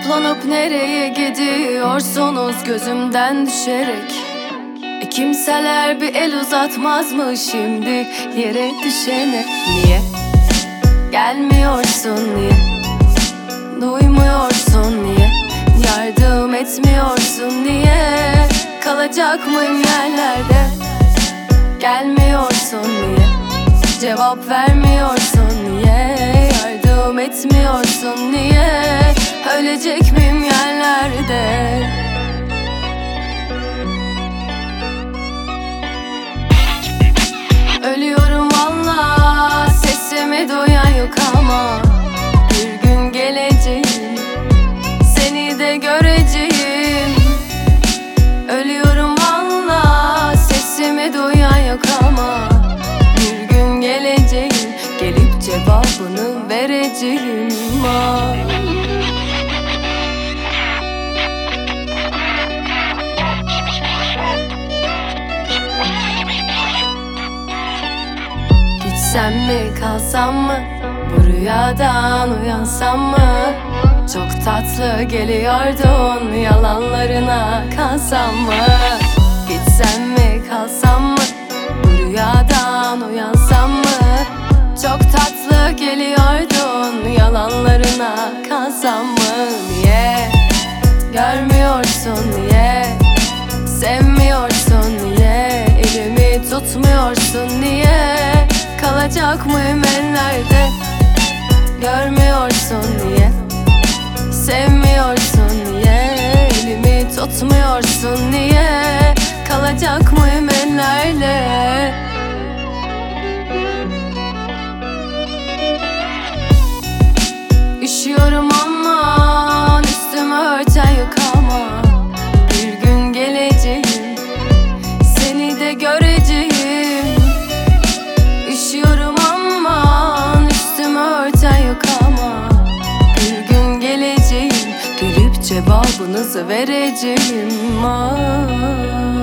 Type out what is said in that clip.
Toplanıp nereye gidiyorsunuz gözümden düşerek? Kimseler bir el uzatmaz mı şimdi yere düşene? Niye gelmiyorsun, niye duymuyorsun, niye yardım etmiyorsun, niye kalacak mıyım yerlerde? Gelmiyorsun, niye cevap vermiyorsun, niye yardım etmiyorsun, niye ölecek miyim yerlerde? Ölüyorum valla, sesimi duyan yok ama bir gün geleceğim, seni de göreceğim. Ölüyorum valla, sesimi duyan yok ama bir gün geleceğim, gelip cevabını vereceğim. Gitsem mi kalsam mı, bu rüyadan uyansam mı? Çok tatlı geliyordun, yalanlarına kalsam mı? Gitsem mi kalsam mı, bu rüyadan uyansam mı? Çok tatlı geliyordun, yalanlarına kalsam mı? Niye görmüyorsun, niye sevmiyorsun, niye elimi tutmuyorsun, niye kalacak mıyım ellerde? Görmüyorsun, niye sevmiyorsun, niye elimi tutmuyorsun, niye kalacak mıyım ellerde? Üşüyorum aman, üstümü örten yok ama bir gün geleceğim, seni de göreceğim. Üşüyorum aman, üstümü örten yok ama bir gün geleceğim, gelip cevabınızı vereceğim.